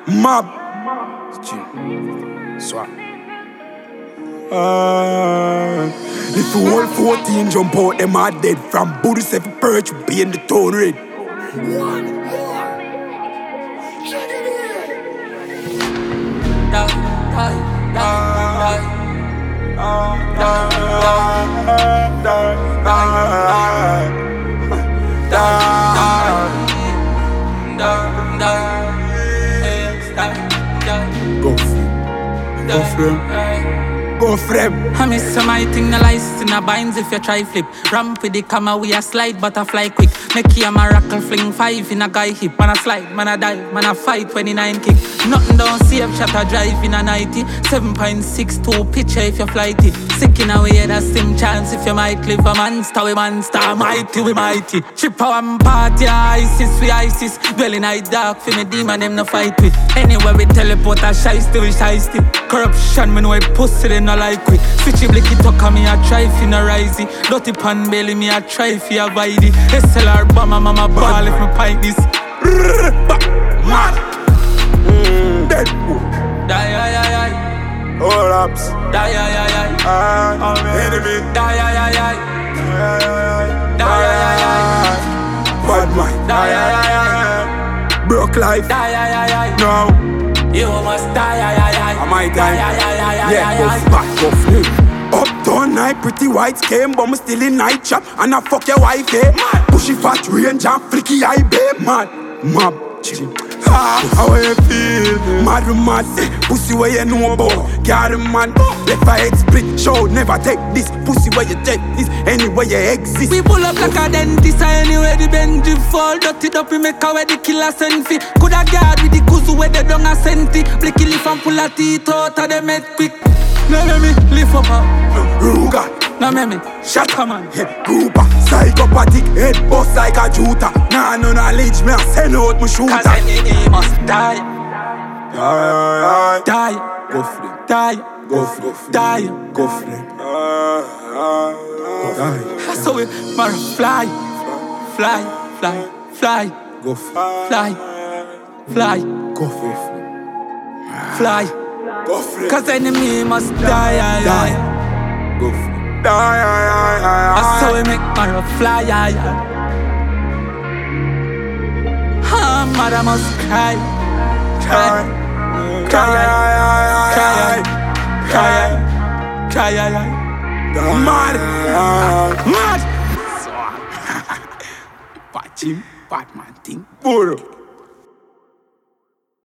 Mob. Swap. If the whole 14 jump out, them are dead. From Buddhist every perch will be in the tone red. One more. Check it Go for them. I miss my thing, the lights in the binds if you try flip. Ramp with the camera, we a slide, butterfly quick. Make you a miracle, fling 5 in a guy hip. Man a slide, man a dive, man a fight 29 kick. Nothing don't save, shot a drive in a 90. 7.62 pitcher if you flight it. Sick in a way, that's same chance if you might live. A monster, we monster, mighty, we mighty. Trip a one party, ISIS, we ISIS. Dwelling eye dark, for me demon, them no fight with. Anywhere we teleport, a shiesty, we shiesty. Corruption, me know I pussy, they no like we. Switchy blicky talk, me a try fi no risey. Dirty pan belly, me a try fi avoid it. SLR bomber, mama ball if me pint this. Mad. Dead. Die. All ups. Die. Enemy. Die. Bad man. Broke life. No. You must die. I might die. Yeah, go back, go flip. Uptown night, pretty whites came, but me still in night chop. And I fuck your wife, eh? Pushy fat range and flicky eye, babe, man. Mob. How you feel? Mad, pussy where you know about. Got him, man. Left I split show, never take this. Pussy where you take this, anywhere you exist. We pull up like a dentist, anywhere the Benji fall. Dirty up, we make a where the killer send fi. Coulda guard with the kuzu where they don't a senti. Blicky lift and pull a teeth out of them head quick. No me lift up Ruga. No me Shut up, man. Grouper, psychopathic, head bust like a juta. Nah, no knowledge, me a send out my shooter. Cause any must die. Die. Go for them. Die. Go for them. Die. Go for them. Die. So we must fly. Go for them. Fly. Go for them. Fly. Go for them. Cause enemy must die. Die. Go for them. Die. So we make Mara fly. Mother must cry. Mad. Batman thing. Puro.